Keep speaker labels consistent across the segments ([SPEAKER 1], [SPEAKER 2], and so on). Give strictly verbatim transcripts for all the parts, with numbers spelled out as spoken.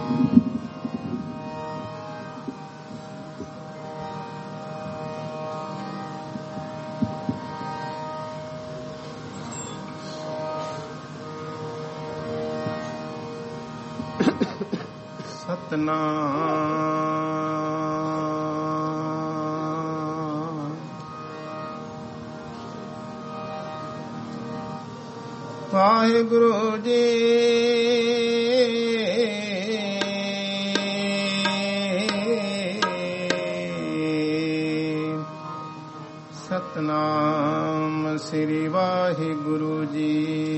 [SPEAKER 1] ਸਤਨਾਮ ਵਾਹਿਗੁਰੂ ਜੀ ਸਤਨਾਮ ਸ੍ਰੀ ਵਾਹਿਗੁਰੂ ਜੀ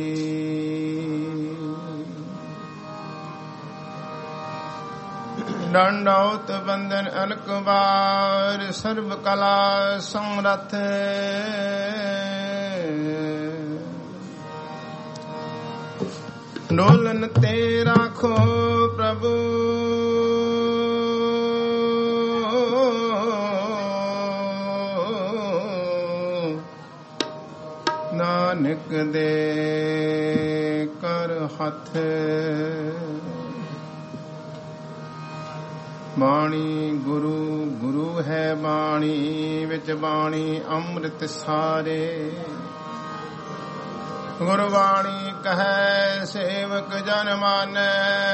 [SPEAKER 1] ਡੰਡੌਤ ਬੰਦਨ ਅਨਕ ਬਾਰ ਸਰਬ ਕਲਾ ਸਮਰਥ ਡੋਲਨ ਤੇ ਰਾਖੋ ਪ੍ਰਭੂ ਨਾਨਕ ਦੇ ਕਰ ਹੱਥ ਬਾਣੀ ਗੁਰੂ ਗੁਰੂ ਹੈ ਬਾਣੀ ਵਿੱਚ ਬਾਣੀ ਅੰਮ੍ਰਿਤ ਸਾਰੇ ਗੁਰਬਾਣੀ ਕਹੈ ਸੇਵਕ ਜਨ ਮਾਨੈ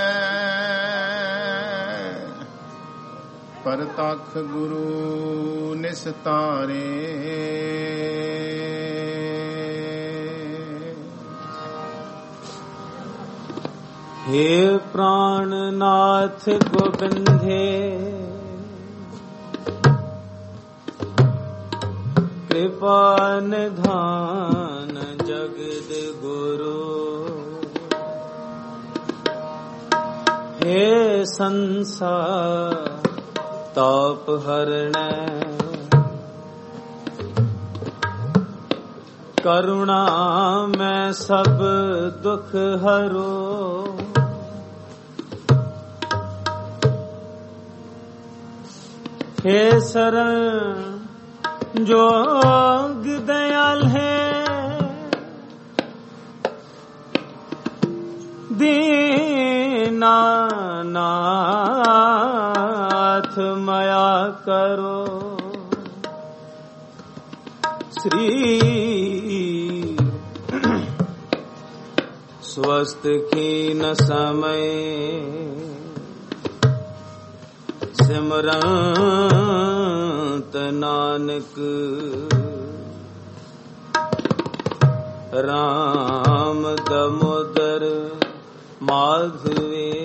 [SPEAKER 1] ਪਰਤਖ ਗੁਰੂ ਨਿਸਤਾਰੇ
[SPEAKER 2] हे प्राणनाथ गोविंदे कृपा निधान जगद गुरु हे संसार ताप हरण करुणा मैं सब दुख हरो हे शरण जोग दयाल है दीनानाथ माया करो श्री स्वस्थ खीन समय सिमरंत नानक राम दामोदर माधवे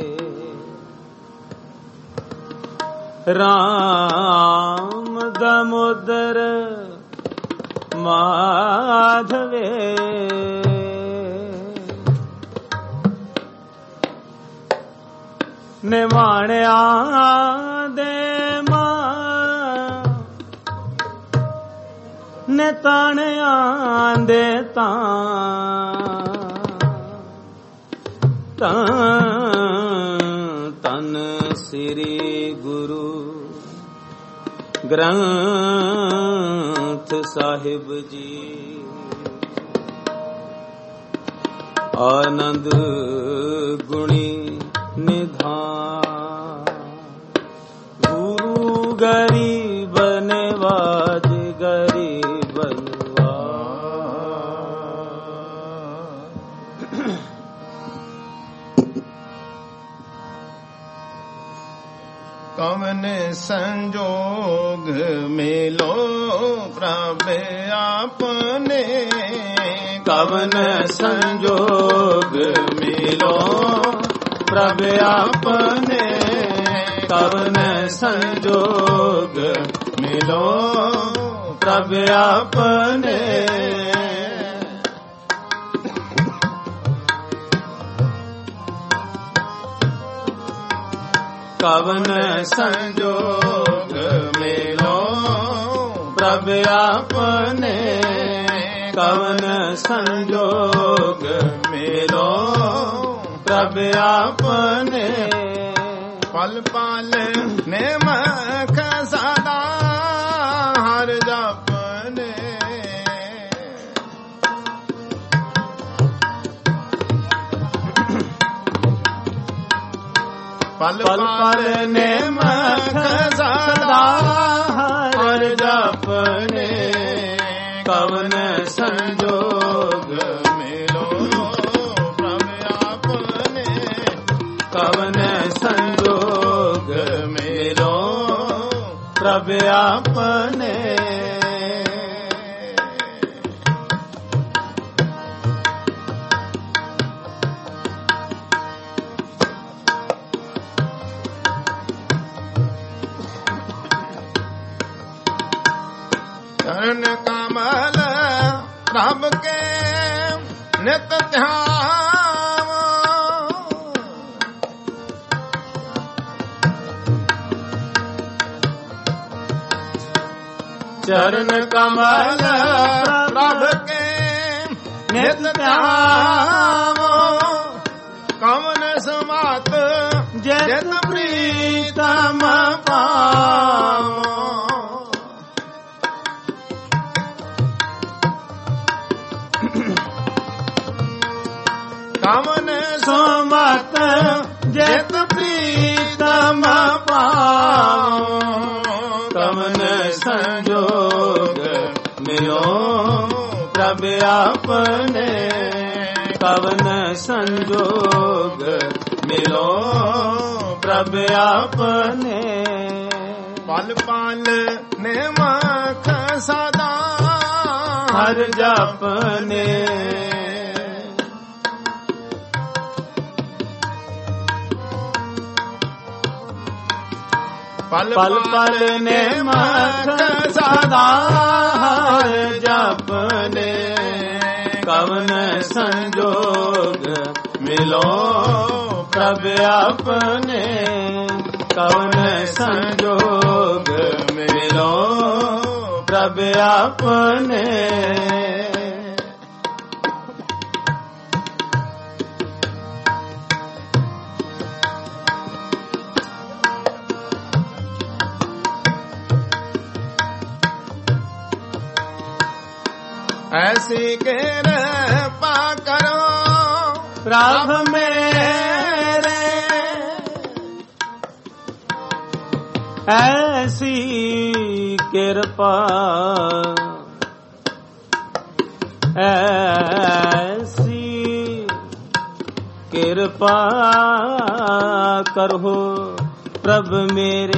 [SPEAKER 2] राम दामोदर माधवे निमाणिया दे मां ने ताणिया दे तां तन श्री गुरु ग्रंथ साहिब जी आनंद गुणी निधान गुरु गरीब नवाज गरीब नवाज
[SPEAKER 1] कवन संजोग मेलो प्रभ आपने
[SPEAKER 2] कवन संजोग मिलो प्रभ आपने कवन संजोग मिलो प्रभ आपने कवन संजोग मिलो प्रभ आपने कवन संजोग मिलो प्रभ आपने
[SPEAKER 1] पल पल नेमख सदा हर जपने ਪਲ ਪਲ ਨਿਮਖ ਸਦਾ ਹਰ ਜਪਨੇ ਕਵਨ ਸੰਜੋਗ ਮਿਲੋ ਪ੍ਰਭ ਆਪਨੇ ਕਵਨ ਸੰਜੋਗ ਮਿਲੋ ਪ੍ਰਭ ਆਪਨੇ ਚਰਨ ਕਮਲ ਪ੍ਰਭ ਕੇ ਨਿਤ ਧਿਆਨ ਚਰਨ ਕਮਲ ਪ੍ਰਭ ਕੇ ਨਿਤ ਧਿਆਨ ਕਵਨ ਸਮਾਤ ਜਿਤ ਪ੍ਰੀਤਮ ਪਾਵੋ ਕਵਨ ਸਮਤ ਜਿਤ ਪ੍ਰੀਤਮ ਪਾਵੋ ਕਵਨ ਸੰਜੋਗ ਮਿਲੋ ਪ੍ਰਭ ਆਪਨੇ ਕਵਨ ਸੰਜੋਗ ਮਿਲੋ ਪ੍ਰਭ ਆਪਨੇ ਪਲ ਪਲ ਨਿਮਖ ਸਦਾ ਹਰ ਜਪਨੇ ਪਲ ਪਲ ਨਿਮਖ ਸਦਾ ਹਰ ਜਪਨੇ ਕਵਨ ਸੰਜੋਗ ਮਿਲੋ ਪ੍ਰਭ ਆਪਨੇ ਕਵਨ ਸੰਜੋਗ ਮਿਲੋ ਪ੍ਰਭ ਆਪਨੇ ऐसी कृपा करो प्रभ मेरे ऐसी कृपा ऐसी कृपा करो प्रभ मेरे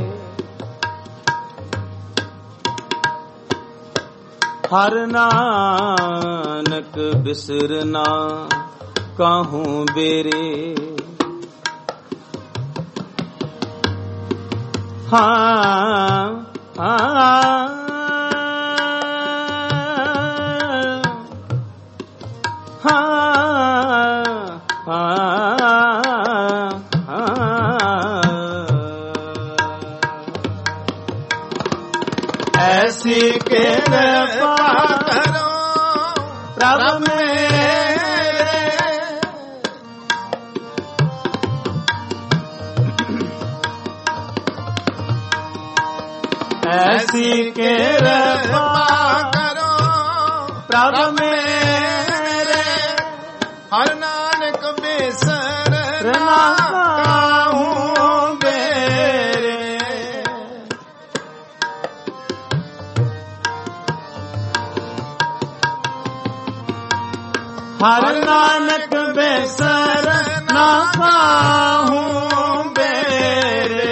[SPEAKER 1] हर नानक बिसरना काहूँ बेरे हाँ हाँ ऐसी कृपा करो प्रभ मेरे ऐसी कृपा करो प्रभ मेरे हर नानक बिसरना काहूँ बेरे हर नानक बिसरना काहूँ बेरे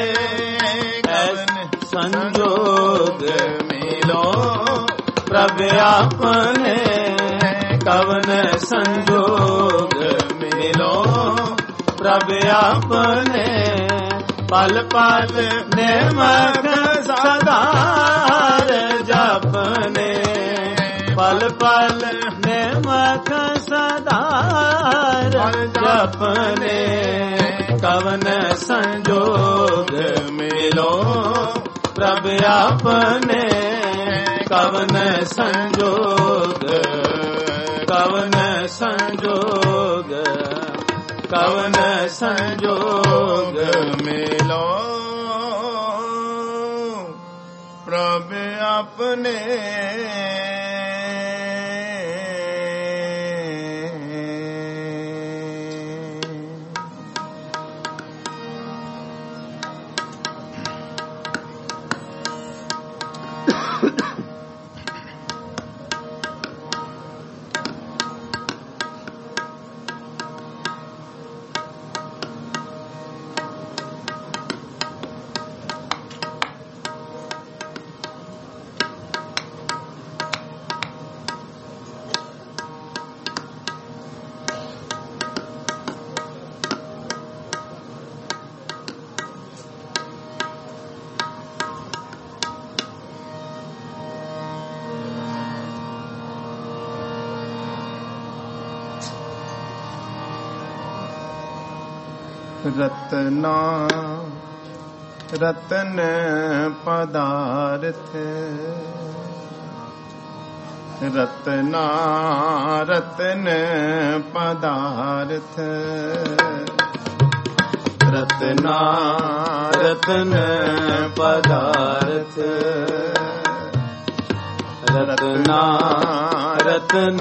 [SPEAKER 1] संजोग मिलो प्रभ आपने कवन संजोग मिलो प्रभ आपने पल पल निमख सदा जपने पल पल निमख सदा जपने कवन संजोग मिलो प्रभ आपने कवन संजोग कवन संजोग कवन संजोग मिलो प्रभ आपने ਰਤਨਾ ਰਤਨ ਪਦਾਰਥ ਰਤਨਾ ਰਤਨ ਪਦਾਰਥ
[SPEAKER 2] ਰਤਨਾ ਰਤਨ ਪਦਾਰਥ ਰਤਨਾ ਰਤਨ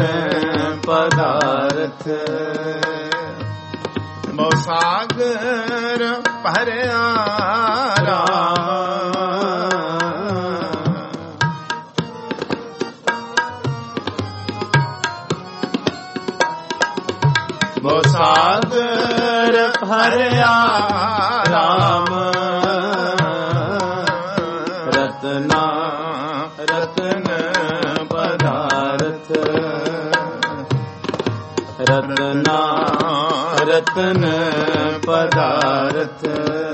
[SPEAKER 2] ਪਦਾਰਥ
[SPEAKER 1] ਬਹੁ ਸਾਗਰ ਭਰਿਆ ਰਾਮ ਬਹੁ ਸਾਗਰ ਭਰਿਆ ਰਾਮ
[SPEAKER 2] ਰਤਨਾ
[SPEAKER 1] ਰਤਨ
[SPEAKER 2] ਪਦਾਰਥ ਰਤਨਾ ਰਤਨ ਪਦਾਰਥ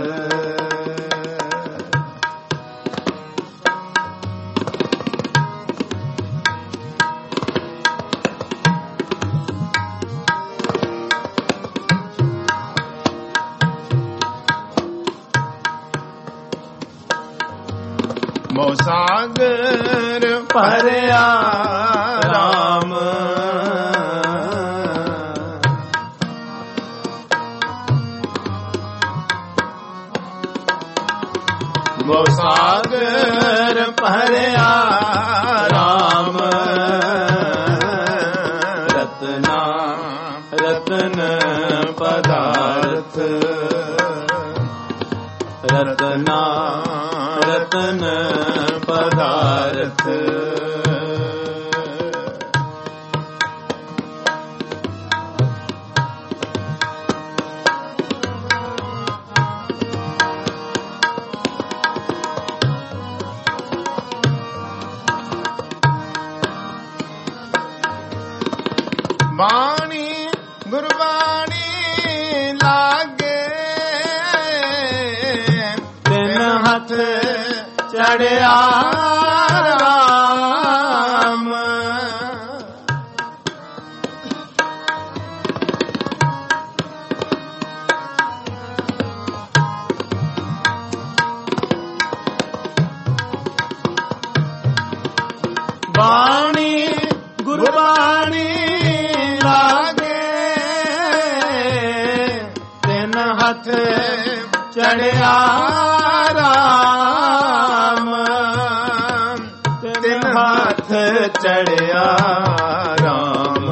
[SPEAKER 1] ਬਹੁ ਸਾਗਰ ਭਰਿਆ ਰਾਮ ਬਹੁ ਸਾਗਰ ਭਰਿਆ ਰਾਮ
[SPEAKER 2] ਰਤਨਾ ਰਤਨ ਪਦਾਰਥ ਰਤਨਾ ਰਤਨ ਪਦਾਰਥ
[SPEAKER 1] ਬਾਣੀ ਗੁਰਬਾਣੀ ਲਾਗੇ
[SPEAKER 2] ਤਿੰਨ ਹੱਥ ਚੜਿਆ
[SPEAKER 1] ਰਾਮ
[SPEAKER 2] ਬਾਣੀ ਗੁਰਬਾਣੀ ਲਾਗੇ ਤਿੰਨ ਹੱਥ ਚੜਿਆ ਰਾਮ
[SPEAKER 1] ਤਿੰਨ ਹੱਥ ਚੜਿਆ ਰਾਮ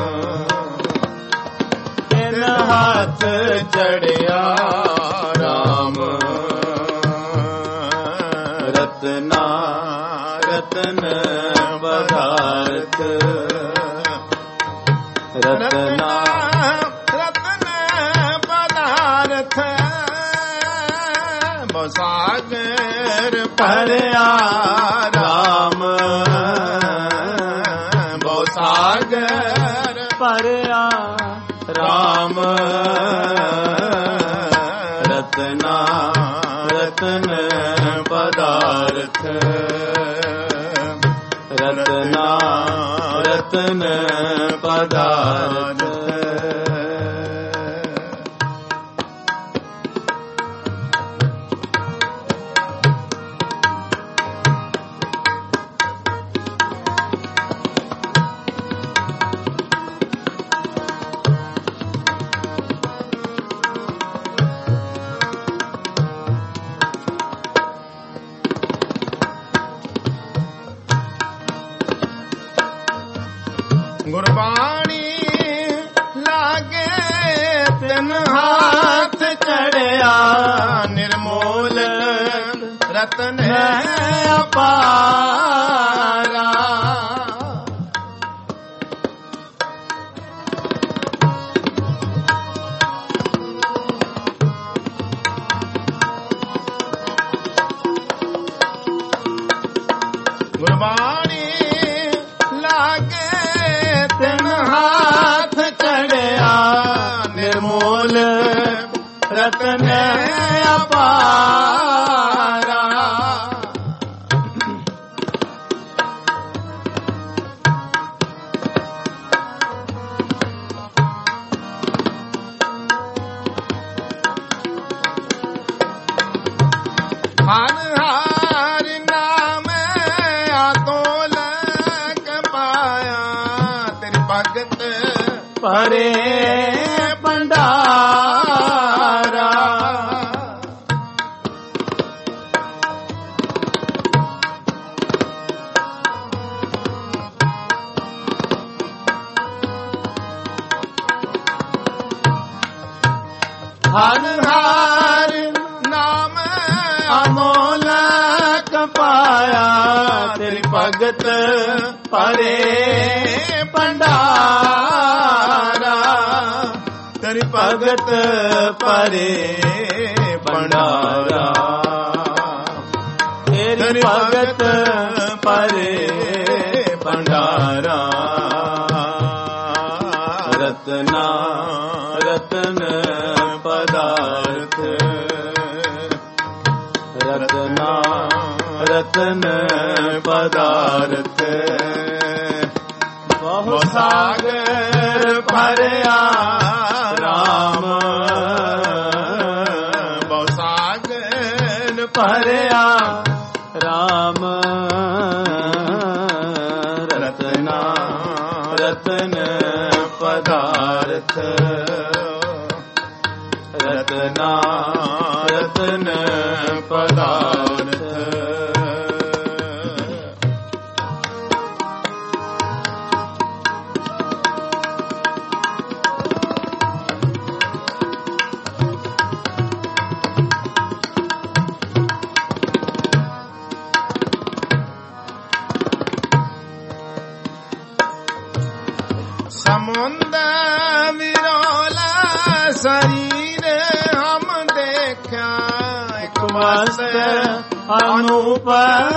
[SPEAKER 2] ਤਿੰਨ ਹੱਥ
[SPEAKER 1] ਚੜਿਆ ਰਾਮ
[SPEAKER 2] ਰਤਨਾ ਰਤਨ ਪਦਾਰਥ ਰਤਨਾ
[SPEAKER 1] ਰਤਨ ਪਦਾਰਥ ਬਹੁ ਸਾਗਰ ਭਰਿਆ ਰਾਮ ਬਹੁ ਸਾਗਰ
[SPEAKER 2] ਭਰਿਆ
[SPEAKER 1] ਰਾਮ
[SPEAKER 2] ਰਤਨਾ ਰਤਨ ਪਦਾਰਥ ਰਤਨਾ ਰਤਨ ਪਦਾਰਥ
[SPEAKER 1] ਗੁਰਬਾਣੀ ਲਾਗੇ ਤਿੰਨ ਹੱਥ ਚੜਿਆ ਨਿਰਮੋਲ ਰਤਨ ਹੈ ਅਪਾਰਾ ਗੁਰਬਾਣੀ ਲਾਗੇ ਤਿੰਨ ਹੱਥ ਚੜਿਆ ਨਿਰਮੋਲ ਰਤਨ ਅਪਾਰਾ ਹਰ ਹਰ ਨਾਮ ਆਤੋਲਕ ਪਾਇਆ ਤੇਰੀ ਭਗਤ
[SPEAKER 2] ਪਰੇ ਭੰਡਾਰਾ
[SPEAKER 1] ਹਰ ਹਰ ਨਾਮ
[SPEAKER 2] ਅਮੋਲਕ ਪਾਇਆ ਤੇਰੀ ਭਗਤ ਪਰੇ ਭੰਡਾਰਾ
[SPEAKER 1] ਤੇਰੀ
[SPEAKER 2] ਭਗਤ ਪਰੇ ਭੰਡਾਰਾ ਤੇਰੀ ਭਗਤ ਪਰੇ ਭੰਡਾਰਾ ਰਤਨਾ ਰਤਨ ਪਦਾਰਥ ਰਤਨਾ ਰਤਨ ਪਦਾਰਥ ਬਹੁ ਸਾਗਰ ਭਰਿਆ ਰਾਮ
[SPEAKER 1] ਬਹੁ ਸਾਗਰ
[SPEAKER 2] ਭਰਿਆ ਰਾਮ ਰਤਨਾ ਰਤਨ ਪਦਾਰਥ ਰਤਨਾ ਰਤਨ ਪਦਾਰਥ
[SPEAKER 1] ਸਮੁੰਦ ਵਿਰੋਲਾ ਸਰੀਰ ਹਮ ਦੇਖਿਆ ਇੱਕ
[SPEAKER 2] ਮਸਤ ਅਨੂਪ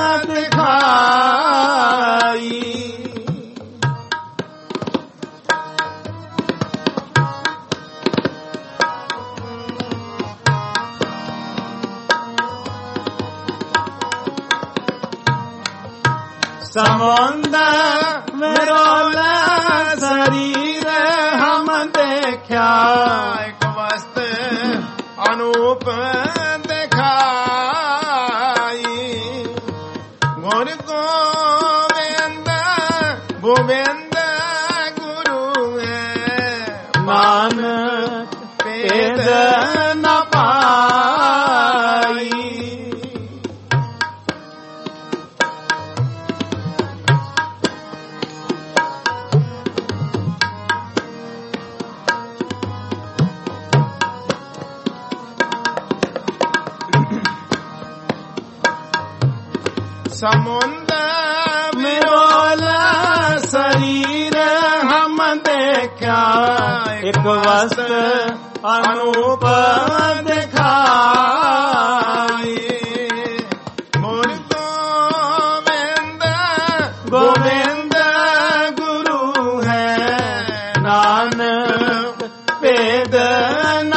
[SPEAKER 2] ਦਿਖਾਈ ਸਮੁੰਦ ਵਿਰੋਲਾ ਸਰੀਰ ਹਮ ਦੇਖਿਆ
[SPEAKER 1] ਇੱਕ ਵਸਤ ਅਨੂਪ ਦਿਖਾਈ ਗੁਰ ਗੋਬਿੰਦ ਗੋਬਿੰਦ ਗੁਰੂ ਹੈ
[SPEAKER 2] ਨਾਨਕ ਭੇਦ ਨ ਪਾਈ
[SPEAKER 1] ਸਮੁੰਦ
[SPEAKER 2] ਵਿਰੋਲਾ ਸਰੀਰ ਹਮ ਦੇਖਿਆ ਇੱਕ ਵਸਤ ਅਨੂਪ ਦਿਖਾਈ
[SPEAKER 1] ਗੁਰ ਗੋਬਿੰਦ
[SPEAKER 2] ਗੋਬਿੰਦ ਗੁਰੂ ਹੈ ਨਾਨਕ ਭੇਦ ਨ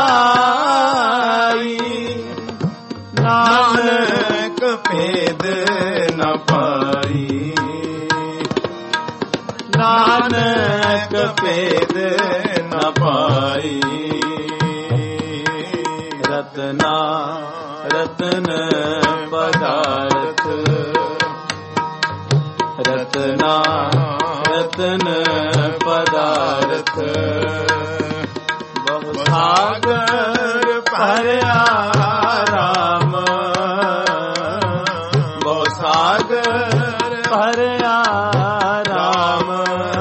[SPEAKER 2] ਪਾਈ ਨਾਨਕ ਭੇਦ ਨ ਪਾਈ ਨਾਨਕ ਭੇਦ ਨ ਪਾਈ ਰਤਨਾ ਰਤਨ ਪਦਾਰਥ ਰਤਨਾ ਰਤਨ ਪਦਾਰਥ ਬਹੁ ਸਾਗਰ ਭਰਿਆ ਰਾਮ ਬਹੁ ਸਾਗਰ ਭਰਿਆ ਰਾਮ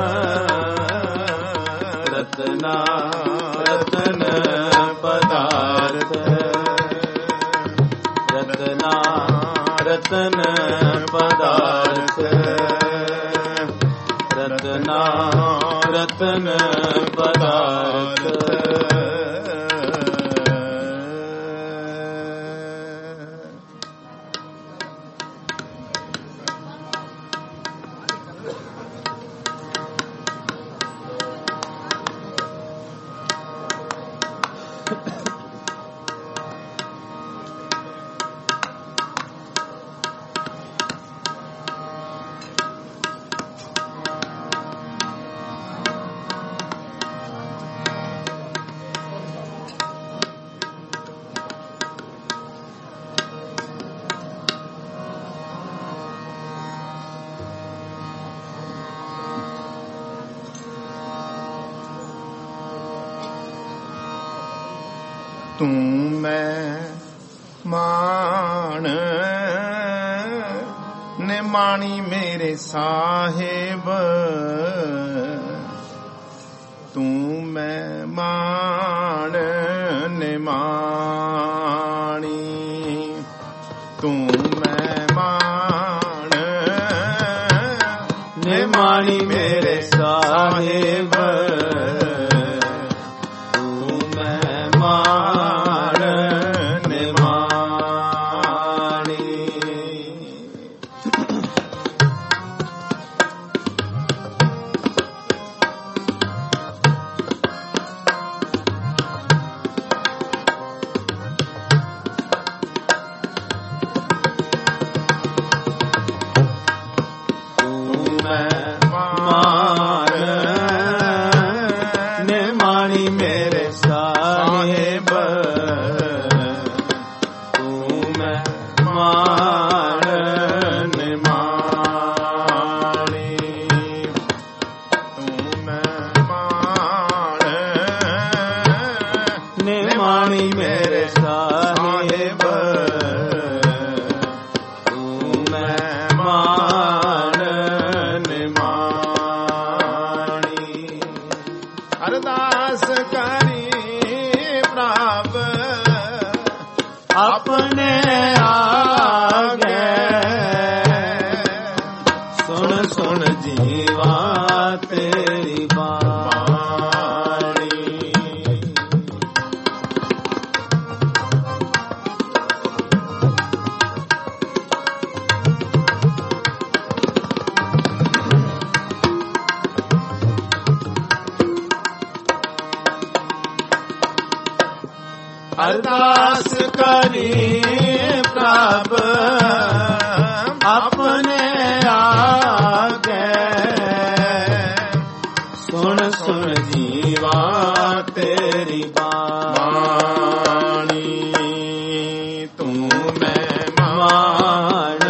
[SPEAKER 2] ਰਤਨਾ ਰਤਨ ਪਦਾਰਥ ਰਤਨਾ ਰਤਨ ਪਦਾਰਥ ਰਤਨਾ ਰਤਨ ਪਦਾਰਥ
[SPEAKER 1] ਤੂੰ ਮਹਿਮਾਨ ਨਿਮਾਣੀ ਮੇਰੇ ਸਾਹਿਬ, ਤੂੰ ਮਹਿਮਾਨ ਨਿਮਾਣੀ, ਤੂੰ ਮਹਿਮਾਨ ਨਿਮਾਣੀ ਮੇਰੇ ਸਾਹਿਬ, ਤੂੰ ਮਹਿਮਾਨ ਨਿਮਾਣੀ। ਅਰਦਾਸ ਕਰੀ ਪ੍ਰਭ ਆਪਣੇ ਆਗੇ, ਸੁਣ ਸੁਣ ਜੀਵਾ ਤੇਰੀ ਬਾਣੀ। ਅਰਦਾਸ ਕਰੀ ਪ੍ਰਭ ਆਪਣੇ ਆਗੇ, ਸੁਣ ਸੁਣ ਜੀਵਾ ਤੇਰੀ ਬਾਣੀ। ਤੂੰ ਮਹਿਮਾਨ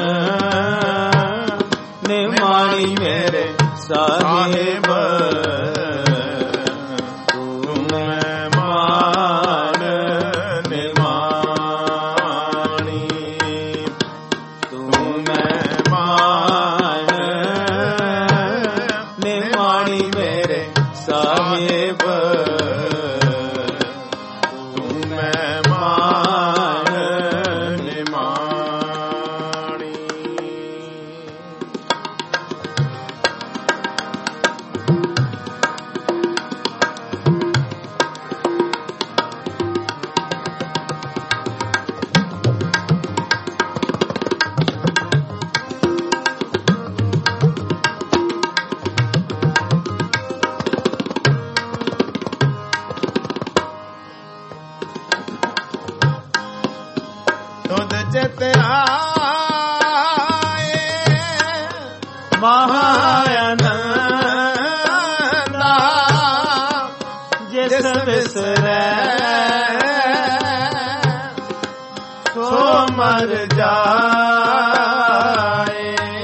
[SPEAKER 1] ਨਿਮਾਣੀ ਮੇਰੇ ਸਾਹਿਬ, ਤੁਧ ਚਿਤ ਆਏ ਮਹਾਆਨੰਦਾ, ਜਿਸ ਵਿਸਰੈ ਸੋ ਮਰ ਜਾਏ।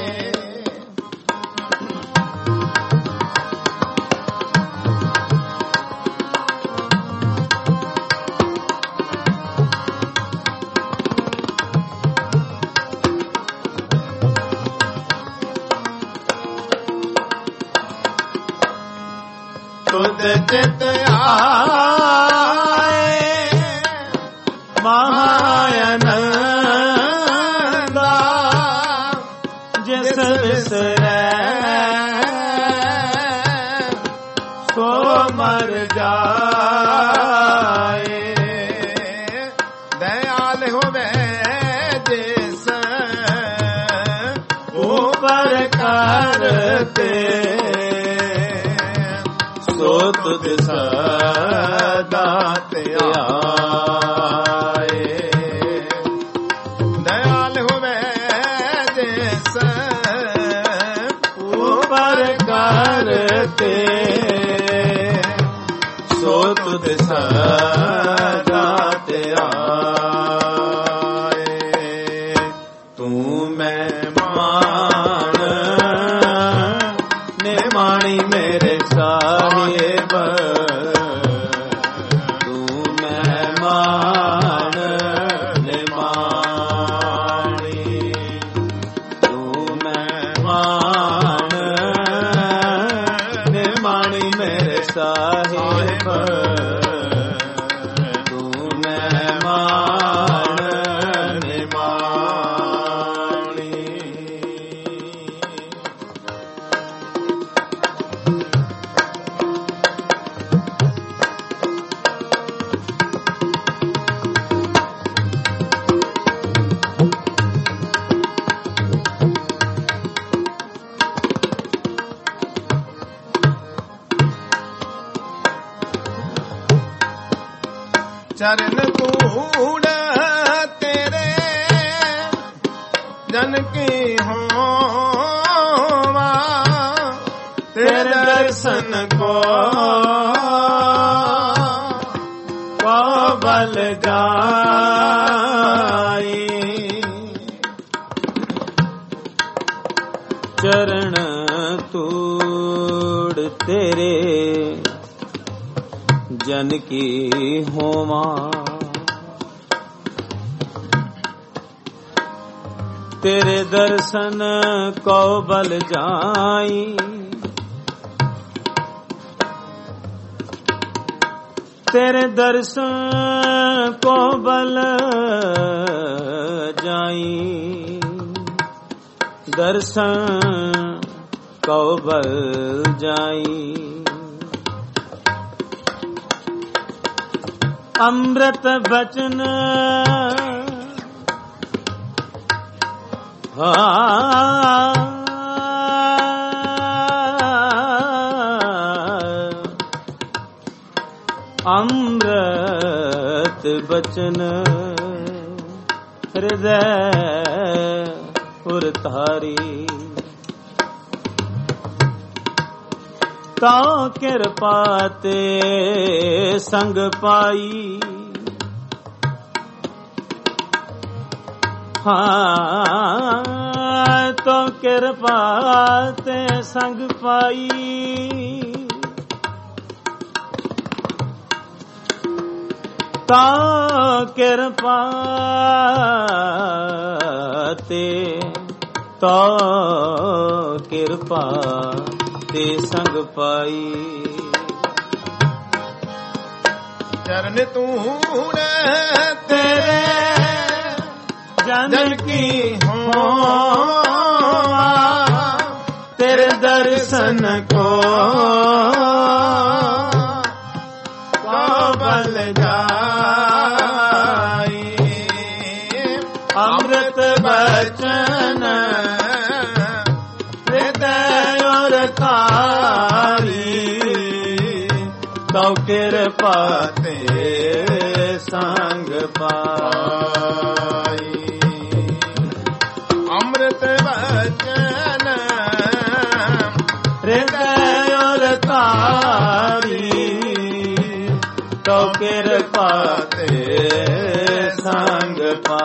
[SPEAKER 1] ਤੁਧ ਚਿਤ ਆਏ ਮਹਾਆਨੰਦਾ, ਜਿਸ ਵਿਸਰੈ ਸੋ ਮਰ ਜਾਏ। ਦਇਆਲ ਹੋਵੇ ਜਿਸ ਉਪਰ ਕਰਤੇ, ਸੋ ਤੁਧ ਸਦਾ ਧਿਆਏ। ਦਇਆਲ ਹੋਵੇ ਜਿਸ ਉਪਰ ਕਰਤੇ, ਸੋ ਤੁਧ ਸਦਾ ਧਿਆਏ। ਤੂੰ ਮਹਿਮਾਨ ਨਿਮਾਣੀ ਮੇਰੇ ਸਾਹਿਬ, ਤੂੰ ਮਹਿਮਾਨ ਚਰਨ ਧੂੜ ਤੇਰੇ ਜਨ ਕੀ ਹੋਵਾ ਤੇਰੇ ਦਰਸ਼ਨ ਕੋ ਕੋ ਬਲ ਜਾਈ
[SPEAKER 2] ਚਰਨ ਧੂੜ ਤੇਰੇ ਜਨ ਕੀ ਹੋਵਾ ਤੇਰੇ ਦਰਸ਼ਨ ਕੋ ਬਲ ਜਾਈ ਤੇਰੇ ਦਰਸ਼ਨ ਕੋ ਬਲ ਜਾਈ ਦਰਸ਼ਨ ਕੋ ਬਲ ਜਾਈ ਅੰਮ੍ਰਿਤ ਬਚਨ ਅੰਮ੍ਰਿਤ ਬਚਨ ਹਿਰਦੈ ਉਰ ਧਾਰੀ ਤਾਂ ਕਿਰਪਾ ਤੇ ਸੰਗ ਪਾਈ ਹਾਂ ਤਾਂ ਕਿਰਪਾ ਤੇ ਸੰਗ ਪਾਈ ਤਾਂ ਕਿਰਪਾ ਤੇ ਤਾਂ ਕਿਰਪਾ ਤੇ ਸੰਗ ਪਾਈ
[SPEAKER 1] ਚਰਨ ਧੂੜ ਤੇਰੇ ਜਨ ਕੀ ਹੋਵਾ ਤੇਰੇ ਦਰਸ਼ਨ ਕੋ ਕੋ ਬਲ ਜਾਈ ਅੰਮ੍ਰਿਤ ਬਚਨ ਤਉ ਕਿਰਪਾ ਤੇ ਸੰਗ ਪਾਈ ਅੰਮ੍ਰਿਤ ਬਚਨ ਹਿਰਦੈ ਔਰ ਧਾਰੀ ਤਉ ਕਿਰਪਾ ਤੇ ਸੰਗ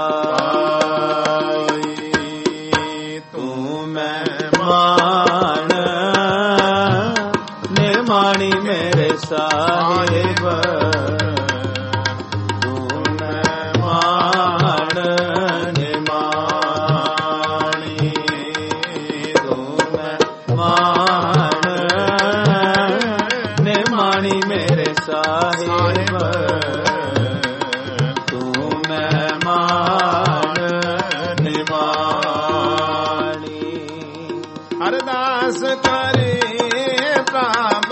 [SPEAKER 1] ਪਾਈ ਤੂੰ ਮਹਿਮਾਨ ਨਿਰਮਾਣੀ ਮੇਰੇ ਸਾਹਿਬ ਤੂੰ ਮਹਿਮਾਨ ਨਿਰਮਾਣੀ ਤੂੰ ਮਹਿਮਾਨ ਨਿਰਮਾਣੀ ਮੇਰੇ ਸਾਹਿਬ ਤੂੰ ਮਹਿਮਾਨ ਨਿਰਮਾਣੀ ਅਰਦਾਸ ਕਰੇ ਪ੍ਰਭ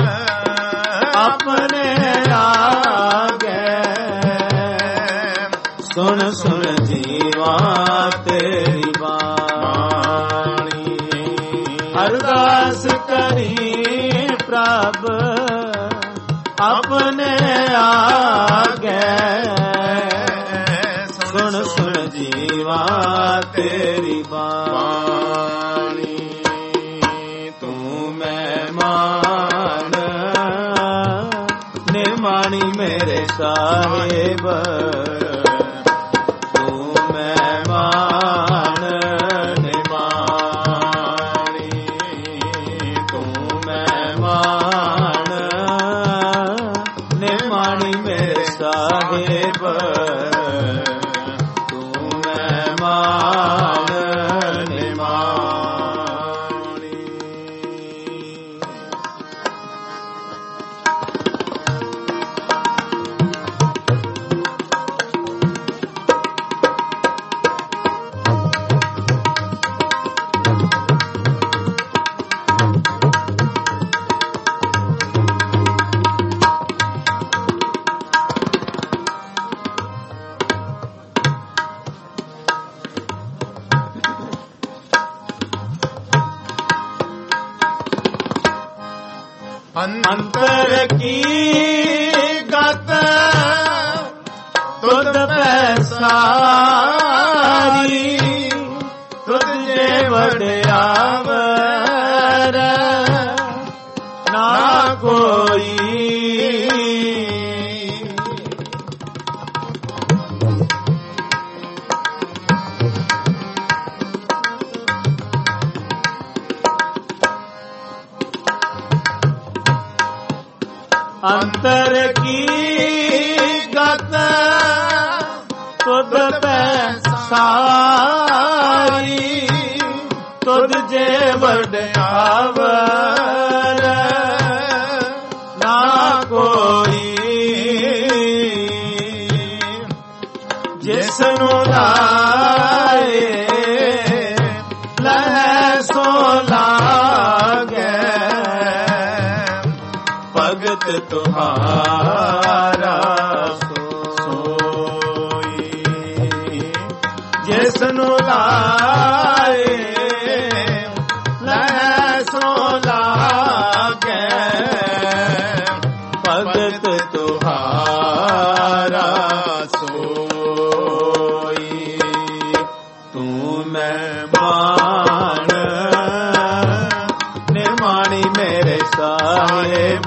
[SPEAKER 1] ਆਪਣੇ ਆਗੇ ਸੁਣ ਸੁਣ ਜੀਵਾ ਤੇਰੀ ਬਾਣੀ ਅਰਦਾਸ ਕਰੀ ਪ੍ਰਭ ਆਪਣੇ ਆਗੇ ਸੁਣ ਸੁਣ ਜੀਵਾ ਤੇਰੀ ਬਾਣੀ ਤੂੰ ਮਹਿਮਾਨ ਨਿਰਮਾਣੀ ਮੇਰੇ ਸਾਹਿਬ ਤੂੰ ਮਹਿਮਾਨ ਨਿਰਮਾਣੀ ਤੂੰ ਮਹਿਮਾਨ ਨਿਰਮਾਣੀ ਮੇਰੇ ਸਾਹਿਬ ਤੂੰ ਮਹਿਮਾਨ ਨਿਰਮਾਣੀ ਅੰਤਰ ਕੀ ਗਤ ਸਾਰੀ ਤੁਧ ਜੇ ਵਡਿਆਵਰ ਨਾ ਕੋਈ। ਅੰਤਰ ਕੀ ਗਤ ਤੁਧ ਪੈ ਸਾਰੀ ਤੁਧ ਜੇ ਵਡਿਆਵਰ ਨਾ ਕੋਈ। ਜਿਸ ਨੂੰ ਲਾਏ ਲਹੈ ਸੋ ਲਾਗੈ ਭਗਤ ਤੁਹਾਰਾ ਸੋਈ। ਜਿਸ ਨੂੰ ਲਾਏ ਲਹੈ ਸੋ ਲਾਗੈ ਭਗਤ ਤੁਹਾਰਾ ਸੋਈ। ਤੂੰ ਮਹਿਮਾਨ ਨਿਰਮਾਣੀ ਮੇਰੇ ਸਾਹਿਬ।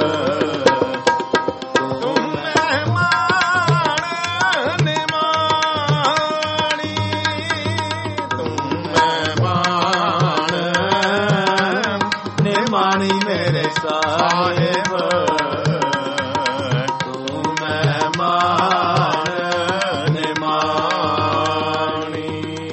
[SPEAKER 1] ਤੂੰ ਮਹਿਮਾਨ ਨਿਰਮਾਣੀ ਤੂੰ ਮਹਿਮਾਨ ਨਿਰਮਾਣੀ ਮੇਰੇ ਸਾਹਿਬ। ਤੂੰ ਮਹਿਮਾਨ ਨਿਰਮਾਣੀ।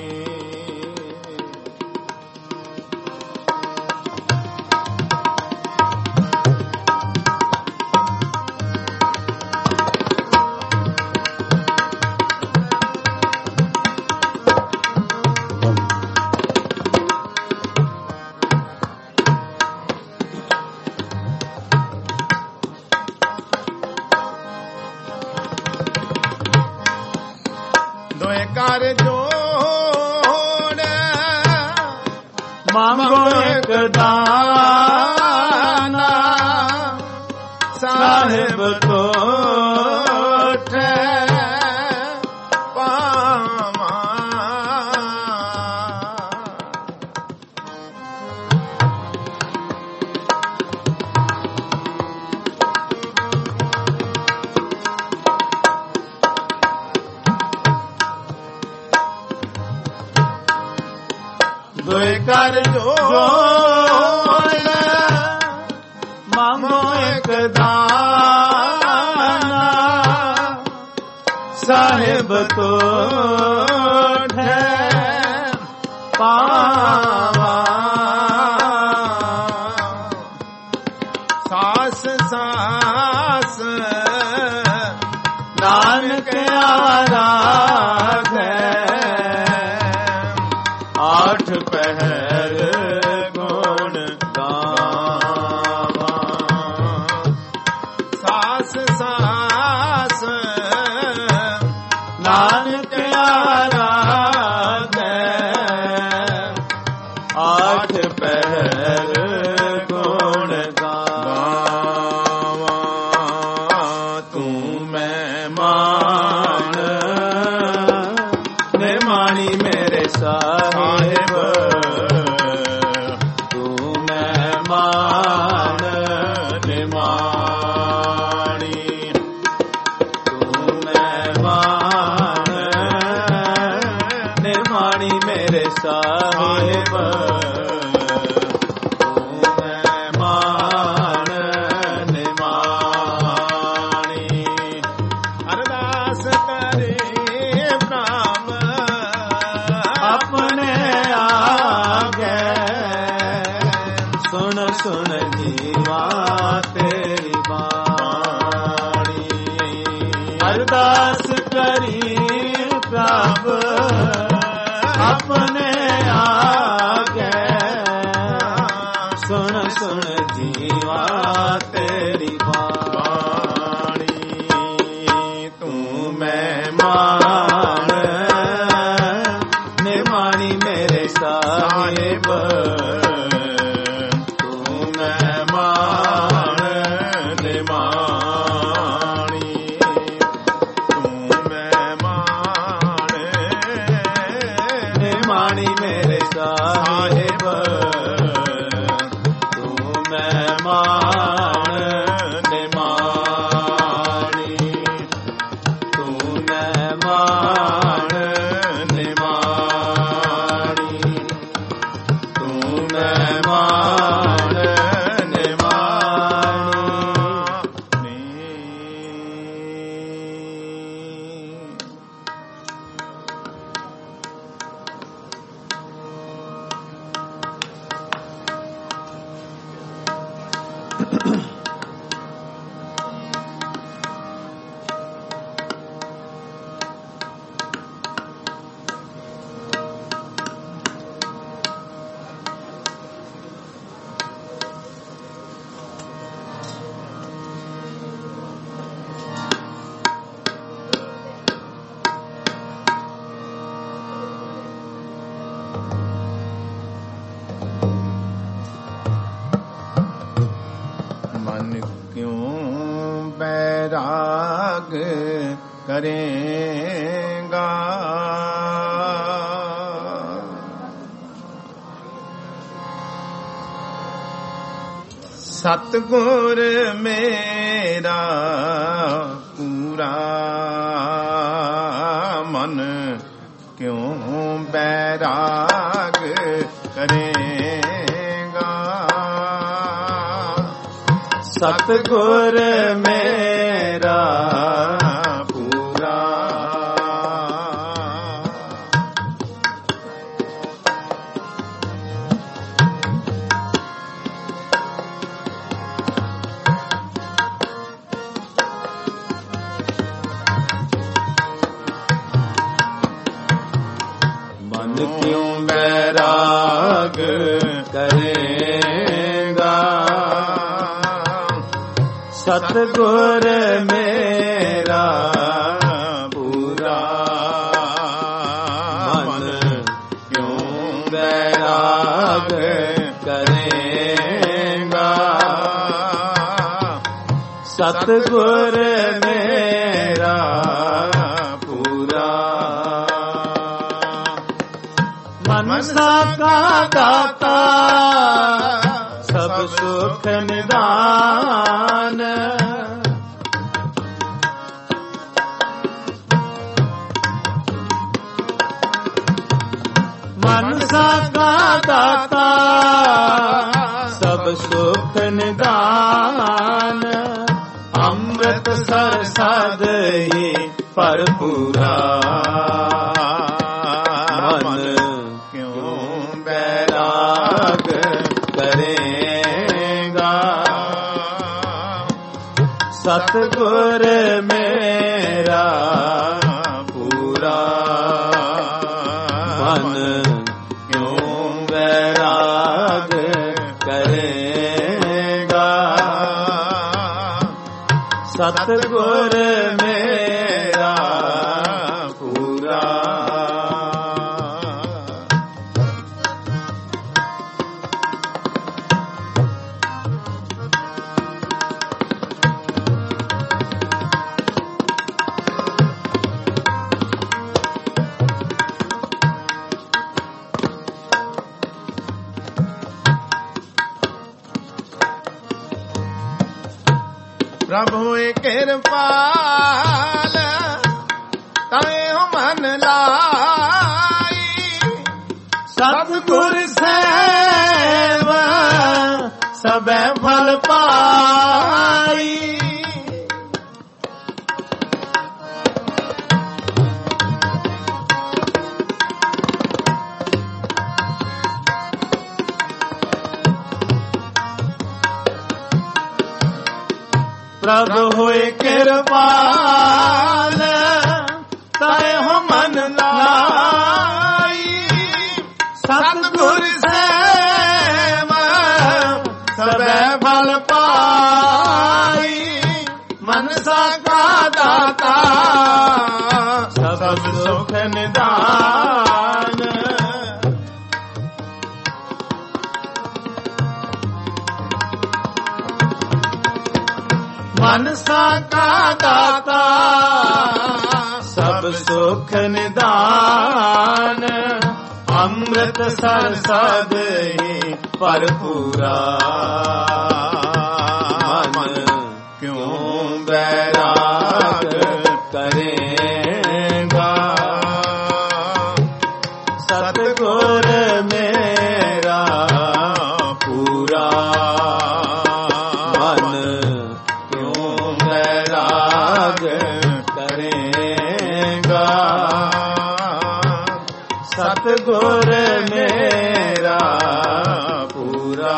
[SPEAKER 1] ਦੋਏ ਕਰ ਜੋੜ ਮੰਗੋ ਇੱਕ ਦਾਨਾ ਸਾਹਿਬ ਤੋਠੈ ਪਾਵਾਂ। ਦੋਏ ਕਰ ਜੋੜ ਮੰਗੋ ਇੱਕ ਦਾਨਾ ਸਾਹਿਬ ਤੋਠੈ ਪਾਵਾਂ। ਸਾਸ ਸਾਸ ਨਾਨਕ ਆਰਾਧੈ ਆਠ ਪਹਿਰ ਗੁਣ ਗਾਵਾਂ। ਸਾਸ ਸਾਸ ਨਾਨਕ ਆਰਾਧੈ ਆਠ ਪਹਿਰ ਗੁਣ ਗਾਵਾਂ। ਤੂੰ ਮਹਿਮਾਨ ਨਿਰਮਾਣੀ ਮੇਰੇ ਸਾਹਿਬ। ਤੂੰ ਮਹਿਮਾਨ ਨਿਰਮਾਣੀ ਤੂੰ ਮਹਿਮਾਨ ਨਿਰਮਾਣੀ ਮੇਰੇ ਸਾਹਿਬ। ਤੂੰ ਮਹਿਮਾਨ ਨਿਰਮਾਣੀ। ਅਰਦਾਸ ਕਰੇ ਪ੍ਰਭ ਆਪਣੇ ਆਗੇ ਸੁਣ ਸੁਣ ਜੀਵਾ ਤੇਰੀ ਬਾਣੀ। ਅਰਦਾਸ ਕਰੀ ਪ੍ਰਭ ਆਪਣੇ ਆਗੇ ਸੁਣ ਸੁਣ ਜੀਵਾ ਤੇਰੀ ਬਾਣੀ। ਤੂੰ ਮਹਿਮਾਨ ਨਿਰਮਾਣੀ ਮੇਰੇ ਸਾਹਿਬ। ਤੂੰ ਮਹਿਮਾਨ ਨਿਰਮਾਣੀ ਤੂੰ ਮਹਿਮਾਨ ਕਰੇਗਾ। ਸਤਿਗੁਰ ਮੇਰਾ ਪੂਰਾ ਮਨ ਕਿਉਂ ਬੈਰਾਗ ਕਰੇਗਾ।
[SPEAKER 2] ਸਤਿਗੁਰ ਮੇਰਾ
[SPEAKER 1] ਕਿਉਂ ਬੈਰਾਗ ਕਰੇਗਾ।
[SPEAKER 2] ਸਤਿਗੁਰ ਮੇਰਾ
[SPEAKER 1] ਪੂਰਾ ਮਨ ਕਿਉਂ ਬੈਰਾਗ ਕਰੇਗਾ।
[SPEAKER 2] ਸਤਿਗੁਰ ਮੇਰਾ ਮਨਸਾ ਕਾ ਦਾਤਾ ਸਭ ਸੁਖ ਨਿਦਾਨ। ਮਨਸਾ ਕਾ ਦਾਤਾ ਸਭ ਸੁਖ ਨਿਦਾਨ। ਅੰਮ੍ਰਿਤ ਸਰ ਸਦ ਹੀ ਭਰਪੂਰਾ ਕਰੇਗਾ। ਸਤਿਗੁਰ ਮੇਰਾ ਪੂਰਾ ਮਨ ਕਿਉਂ ਬੈਰਾਗ ਕਰੇਗਾ। ਸਤਿਗੁਰ ਮੇਰਾ ਪੂਰਾ
[SPEAKER 1] ਪ੍ਰਭੂ ਏ ਕਿਰਪਾਲ ਤਾਇਓ ਮਨ ਲਾਈ।
[SPEAKER 2] ਸਤਿਗੁਰ ਸੇਵ ਸਭੈ ਫਲ ਪਾਈ। ਪ੍ਰਭੂ ਹੋਏ ਕਿਰਪਾਲ ਤਾਇਓ ਮਨ ਲਾਈ। ਸਤਿਗੁਰ ਸੇਵ ਸਭੈ ਫਲ ਪਾਈ। ਮਨਸਾ ਕਾ ਦਾਤਾ ਸਭ ਸੁਖ ਨਿਦਾਨ। ਮਨਸਾ ਕਾ ਦਾਤਾ ਸਭ ਸੁਖ ਨਿਦਾਨ। ਅੰਮ੍ਰਿਤ ਸਰ ਸਦ ਹੀ ਭਰਪੂਰਾ
[SPEAKER 1] ਮਨ ਕਿਉਂ ਬੈਰਾਗ ਕਰੇਗਾ।
[SPEAKER 2] ਸਤਿਗੁਰ ਮੇਰਾ
[SPEAKER 1] ਪੂਰਾ ਮਨ ਕਿਉਂ ਬੈਰਾਗ ਕਰੇਗਾ।
[SPEAKER 2] ਸਤਿਗੁਰ ਮੇਰਾ
[SPEAKER 1] ਪੂਰਾ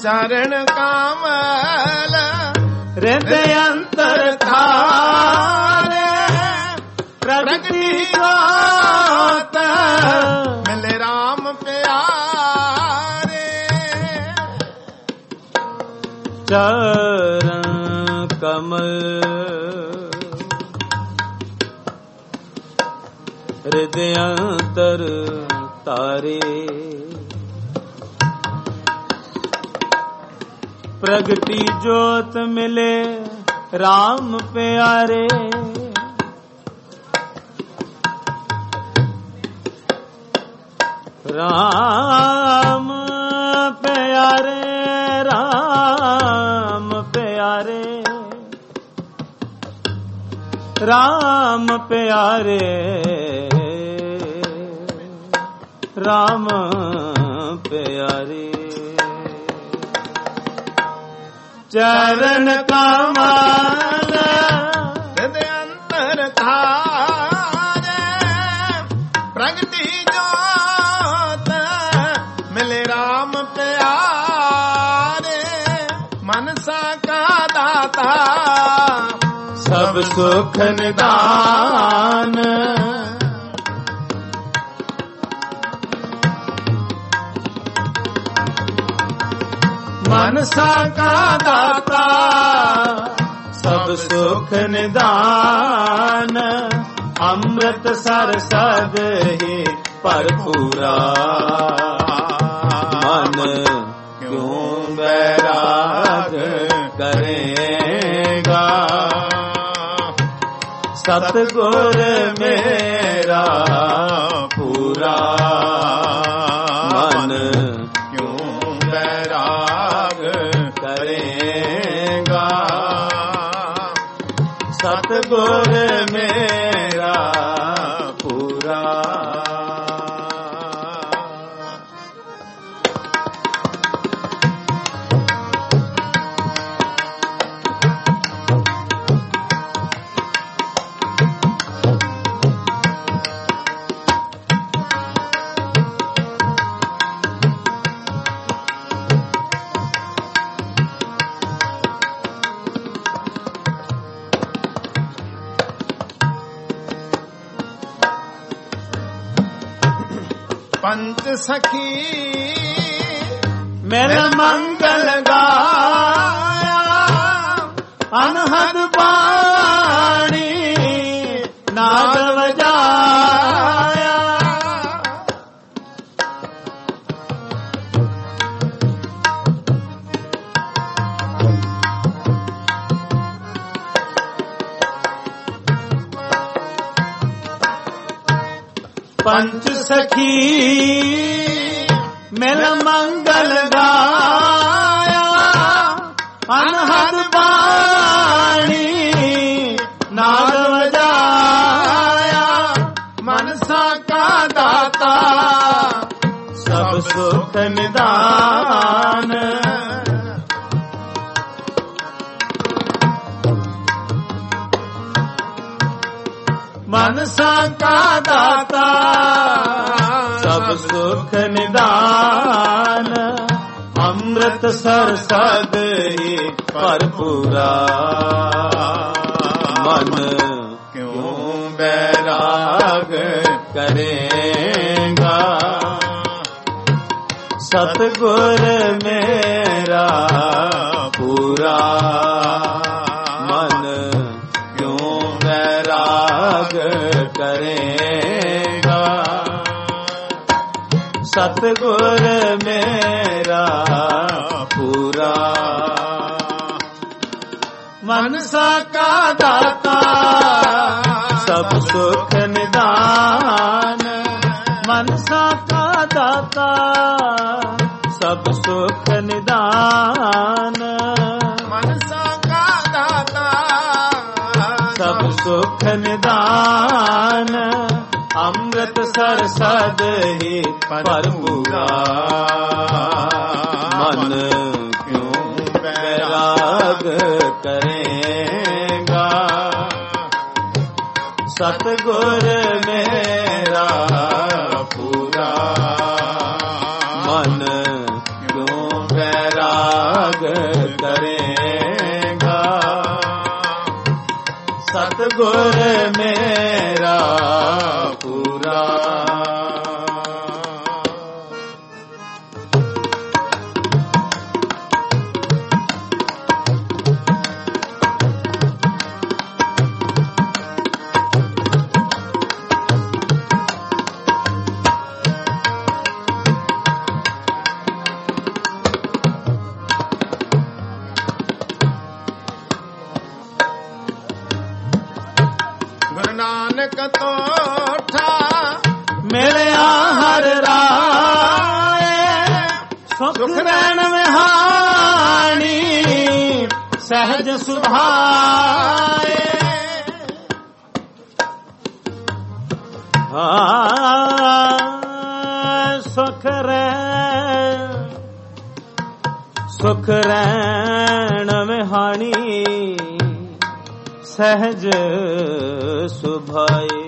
[SPEAKER 1] ਚਰਨ ਕਮਲ
[SPEAKER 2] ਹਿਰਦੇ ਅੰਤਰ ਥਾਰੇ ਪ੍ਰਗਟੀ ਜੋਤ
[SPEAKER 1] ਮਿਲੇ ਰਾਮ ਪਿਆਰੇ
[SPEAKER 2] ਚਰਨ ਕਮਲ ਹਿਰਦੇ ਅੰਤਰ ਤਾਰੇ ਪ੍ਰਗਟੀ ਜੋਤ ਮਿਲੇ ਰਾਮ ਪਿਆਰੇ ਰਾਮ ਪਿਆਰੇ ਰਾਮ ਪਿਆਰੇ ਰਾਮ ਪਿਆਰੇ ਰਾਮ ਪਿਆਰੇ ਚਰਨ ਕਮਲ
[SPEAKER 1] ਹਿਰਦੇ ਅੰਤਰ ਥਾਰੇ ਪ੍ਰਗਟੀ ਜੋਤ ਮਿਲੇ ਰਾਮ ਪਿਆਰੇ ਮਨਸਾ ਕਾ ਦਾਤਾ
[SPEAKER 2] ਸਭ ਸੁਖ ਨਿਦਾਨ ਮਨਸਾ ਕਾ ਦਾਤਾ ਸਭ ਸੁਖ ਨਿਦਾਨ ਅੰਮ੍ਰਿਤ ਸਰ ਸਦ ਹੀ ਭਰਪੂਰਾ ਮਨ ਕਿਉਂ ਬੈਰਾਗ ਕਰੇਗਾ ਸਤਿਗੁਰ ਮੇਰਾ ਪੂਰਾ ਮਨ
[SPEAKER 1] ਕਿਉਂ ਬੈਰਾਗ
[SPEAKER 2] ਕਰੇਗਾ ਸਤਿਗੁਰ ਮੇਰਾ ਪੂਰਾ
[SPEAKER 1] ਪੰਚ ਸਖੀ
[SPEAKER 2] ਮਿਲ ਮੰਗਲ ਗਾਇਆ ਅਨਹਦ ਬਾਣੀ ਨਾਦ ਵਜਾਇਆ ਪੰਚ ਸਖੀ ਮਿਲ ਮੰਗਲ ਗਾਇਆ ਅਨਹਦ ਬਾਣੀ ਨਾਦ ਵਜਾਇਆ
[SPEAKER 1] ਮਨਸਾ ਕਾ ਦਾਤਾ
[SPEAKER 2] ਸਭ ਸੁਖ ਨਿਦਾਨ ਮਨਸਾ ਕਾ ਦਾਤਾ ਸਭ ਸੁਖ ਨਿਦਾਨ ਅੰਮ੍ਰਿਤ ਸਰ ਸਦ ਹੀ ਭਰਪੂਰਾ ਮਨ
[SPEAKER 1] ਕਿਉਂ
[SPEAKER 2] ਬੈਰਾਗ ਕਰੇਗਾ ਸਤਿਗੁਰ ਮੇਰਾ ਪੂਰਾ ਮਨ ਕਿਉਂ ਬੈਰਾਗ ਕਰੇਗਾ ਸਤਿਗੁਰ ਮੇਰਾ ਪੂਰਾ ਮਨਸਾ ਕਾ ਦਾਤਾ ਸਭ ਸੁਖ ਨਿਦਾਨ ਮਨਸਾ ਕਾ ਦਾਤਾ ਸਭ ਸੁਖ ਨਿਦਾਨ
[SPEAKER 1] ਮਨਸਾ ਕਾ ਦਾਤਾ
[SPEAKER 2] ਸਭ ਸੁਖ ਨਿਦਾਨ ਅੰਮ੍ਰਿਤ ਸਰ ਸਦ ਹੀ ਭਰਪੂਰਾ ਮਨ ਕਿਉਂ ਬੈਰਾਗ ਕਰੇਗਾ ਸਤਿਗੁਰ ਮੇਰਾ ਪੂਰਾ ਮਨ ਕਿਉਂ ਬੈਰਾਗ ਸਤਿਗੁਰ ਮੇਰਾ ਪੂਰਾ।
[SPEAKER 1] ਨਾਨਕ ਤੋਠਾ
[SPEAKER 2] ਮਿਲਿਆ ਹਰ ਰਾਏ, ਸੁਖ ਰੈਣ ਵਿਹਾਣੀ ਸਹਿਜ ਸੁਭਾਏ। ਹਾਂ ਸੁਖ ਰੈਣ ਸੁਖ ਰੈਣ ਵਿਹਾਣੀ ਸਹਿਜ ਸੁਭਾਏ।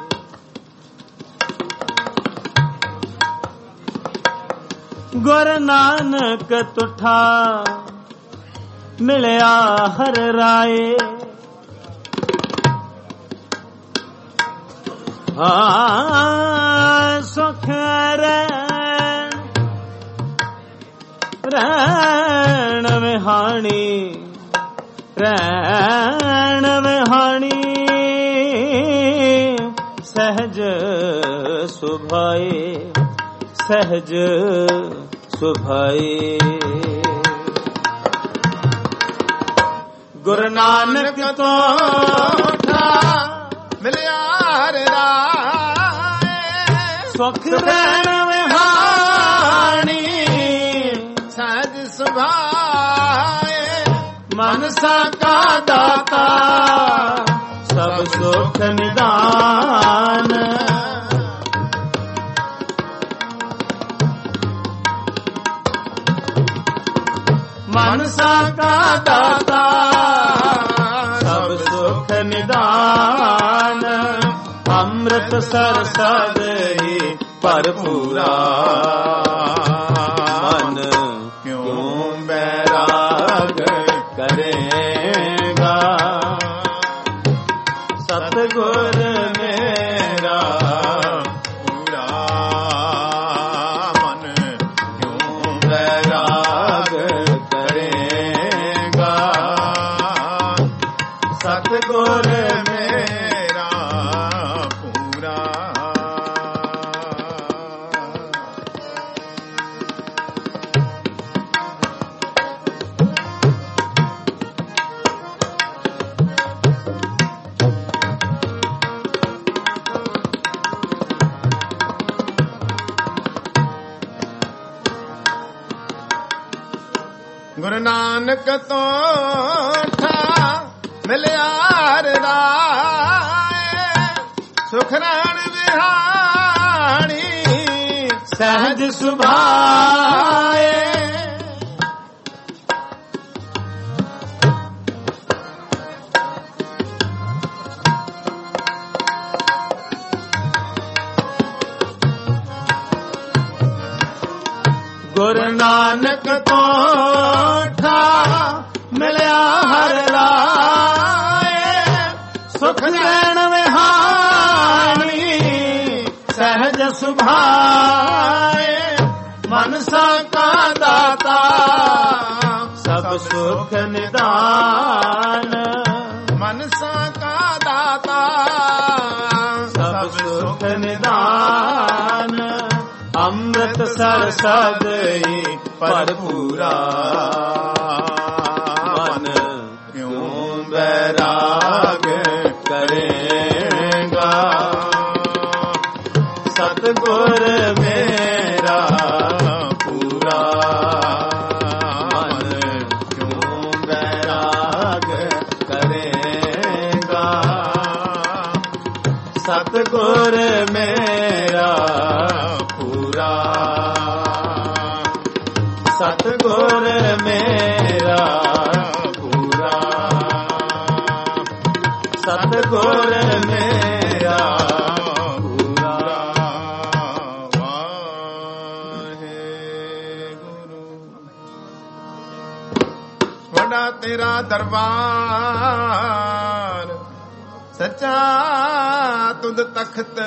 [SPEAKER 2] ਗੁਰ ਨਾਨਕ ਤੁਠਾ ਮਿਲਿਆ ਹਰ ਰਾਏ, ਹਾਂ ਸੁਖ ਰੈਣ ਰੈਣ ਵਿਹਾਣੀ ਰੈਣ ਵਿਹਾਣੀ ਸਹਿਜ ਸੁਭਾਏ ਸਹਿਜ ਸੁਭਾਏ। ਗੁਰੂ ਨਾਨਕ ਤੋਠਾ
[SPEAKER 1] ਮਿਲਿਆ ਹਰ ਰਾਏ,
[SPEAKER 2] ਸੁਖ ਰੈਣ ਵਿਹਾਣੀ
[SPEAKER 1] ਸਹਿਜ ਸੁਭਾਏ।
[SPEAKER 2] ਮਨਸਾ ਕਾ ਦਾਤਾ ਸਭ ਸੁਖ ਨਿਦਾਨ, ਮਨਸਾ ਕਾ ਦਾਤਾ ਸਭ ਸੁਖ ਨਿਦਾਨ। ਅੰਮ੍ਰਿਤ ਸਰ ਸਦਹੀ ਭਰਪੂਰਾ, ਮਨ ਕਿਉਂ ਬੈਰਾਗ ਕਰੇਗਾ। ਸਤਿਗੁਰ ਮੇਰਾ
[SPEAKER 1] ਪੂਰਾ, ਮਨ ਕਿਉਂ
[SPEAKER 2] ਬੈਰਾਗ ਕਰੇਗਾ। ਸਤਿਗੁਰ
[SPEAKER 1] ਮੇਰਾ ਪੂਰਾ। ਗੁਰੂ ਨਾਨਕ ਤੋਠਾ ਮਿਲਿਆ ਹਰ ਰਾਏ, ਸੁਖ ਰੈਣ ਵਿਹਾਣੀ
[SPEAKER 2] ਸਹਿਜ ਸੁਭਾਏ। ਗੁਰੂ ਨਾਨਕ ਤੋਠਾ ਮਿਲਿਆ ਹਰ ਰਾਏ, ਸੁਖ ਰੈਣ ਵਿਹਾਣੀ ਸਹਿਜ ਸੁਭਾਏ। ਮਨਸਾ ਕਾ ਦਾਤਾ ਸਭ ਸੁਖ ਨਿਦਾਨ,
[SPEAKER 1] ਮਨਸਾ ਕਾ ਦਾਤਾ
[SPEAKER 2] ਸਭ ਸੁਖ ਨਿਦਾਨ। ਅੰਮ੍ਰਿਤ ਸਰ ਸਦਹੀ ਭਰਪੂਰਾ, ਮਨ ਕਿਉਂ ਬੈਰਾਗ ਕਰੇਗਾ। ਸਤਿਗੁਰ ਮੇਰਾ ਪੂਰਾ, ਮਨ ਕਿਉਂ ਬੈਰਾਗ ਕਰੇਗਾ। ਸਤਿਗੁਰ ਮੇਰਾ ਪੂਰਾ, ਸਤਿਗੁਰ ਮੇਰਾ ਪੂਰਾ, ਸਤਿਗੁਰ ਮੇਰਾ ਪੂਰਾ।
[SPEAKER 1] ਵਾਹਿਗੁਰੂ ਵੱਡਾ ਤੇਰਾ ਦਰਬਾਰ, ਸੱਚਾ ਤੁਧ ਤਖਤ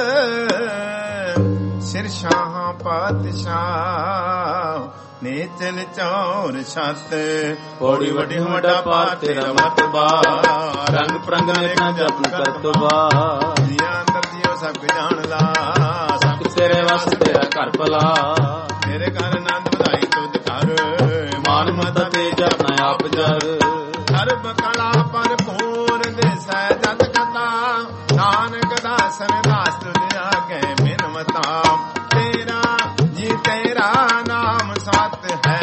[SPEAKER 1] ਸਿਰ ਸ਼ਾਹਾਂ ਪਾਤਸ਼ਾਹ ਨੀਚਲ ਚੌਰ ਛੱਤ
[SPEAKER 2] ਪੌੜੀ ਵੱਡੀ ਵੱਡਾ ਪਾਰ ਤੇਰਾ ਮਤਬਾ ਰੰਗ ਪ੍ਰੰਗ ਵੇਖਣਾ ਜਪਨ ਕਰਤਬਾ
[SPEAKER 1] ਜੀਆਂ ਅੰਦਰ ਜੀਓ ਸਭ ਜਾਣਦਾ
[SPEAKER 2] ਸਭ ਤੇਰੇ ਵਸ ਤੇਰਾ ਘਰ ਭਲਾ
[SPEAKER 1] ਤੇਰੇ ਘਰ ਆਨੰਦ ਵਧਾਈ ਤੁਧ ਘਰ
[SPEAKER 2] ਮਾਨ ਮਤ ਤੇ ਜਪਨਾ ਆਪ ਜਰ
[SPEAKER 1] ਸਰਬ ਕਲਾ ਭਰਪੂਰ ਦਿਸੈ ਜਤ ਕਥਾ ਨਾਨਕ ਦਾਸਨ ਦਾਸ ਤੁਧ ਆਗੇ ਬਿਨਮਤਾ ਤੇਰਾ ਜੀ ਤੇਰਾ ਨਾਮ ਸਤ ਹੈ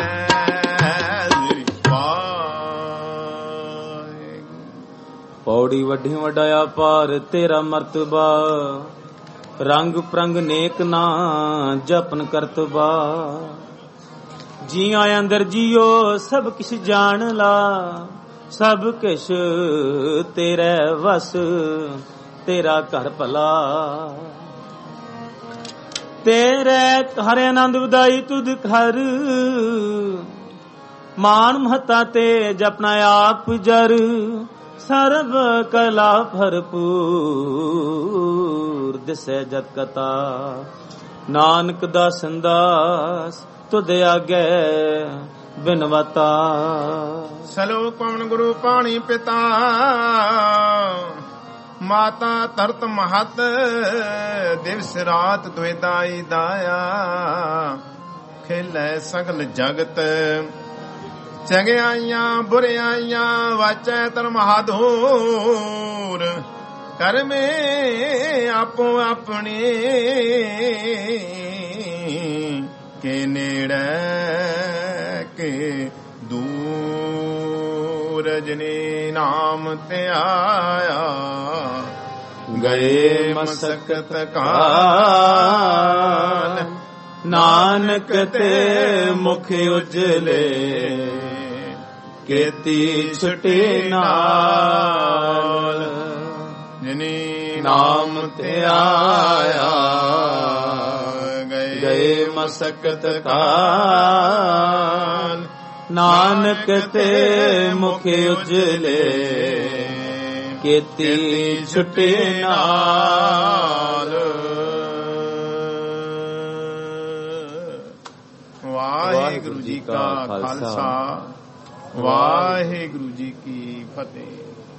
[SPEAKER 2] ਪੌੜੀ ਵੱਡੀ ਵੱਡਾ ਪਾਰ ਤੇਰਾ ਮਰਤਬਾ ਰੰਗ ਪ੍ਰੰਗ ਨੇਕ ਨਾ ਜਪਨ ਕਰਤਬਾ ਜੀਆਂ ਅੰਦਰ ਜੀਓ ਸਭ ਕਿਛ ਜਾਣ ਲਾ ਸਭ ਕਿਛ ਤੇਰੇ ਵਸ ਤੇਰਾ ਘਰ ਭਲਾ ਤੇਰੇ ਹਰ ਆਨੰਦ ਵਧਾਈ ਤੁਧ ਘਰ ਮਾਨ ਮਹਤਾ ਤੇ ਜਪਨਾ ਆਪ ਜਰ ਸਰਬ ਕਲਾ ਭਰਪੂਰ ਦਿਸੈ ਜਤ ਕਥਾ ਨਾਨਕ ਦਾ ਸੰਦਾਸ ਤੁਧ ਆਗੇ ਬਿਨਵਤਾ
[SPEAKER 1] ਸਲੋਕ ਪਵਨ ਗੁਰੂ ਪਾਣੀ ਪਿਤਾ ਮਾਤਾ ਤਰਤ ਮਹਤ ਦਿਵਸ ਰਾਤ ਦੁਇਦਾਈ ਦਾਇਆ ਖੇਲੇ ਸਗਲ ਜਗਤ ਚੰਗਿਆਈਆਂ ਬੁਰਿਆਈਆਂ ਵਾਚੈ ਤਨ ਮਹਾਦੂਰ ਕਰਮੇ ਆਪੋ ਆਪਣੇ ਕੇ ਨੇੜੇ ਕੇ ਦੂਰ ਜਨੇ ਨਾਮ ਤੇ ਆਇਆ ਗਏ ਮਸਕਤ ਕਾਲ ਨਾਨਕ ਤੇ ਮੁਖ ਉਜਲੇ ਕੀਤੀ ਛੁਟੇ ਨਾਲ ਜਿਨੀ ਨਾਮ ਤੇ ਆਇਆ ਗਏ ਮਸਕਤ ਕਾਲ ਨਾਨਕ ਤੇ ਮੁਖ ਉਜਲੇ ਕੀਤੀ ਛੁਟੇ ਨਾਲ ਵਾਹਿਗੁਰੂ ਜੀ ਕਾ ਖਾਲਸਾ ਵਾਹਿਗੁਰੂ ਜੀ ਕੀ ਫਤਿਹ।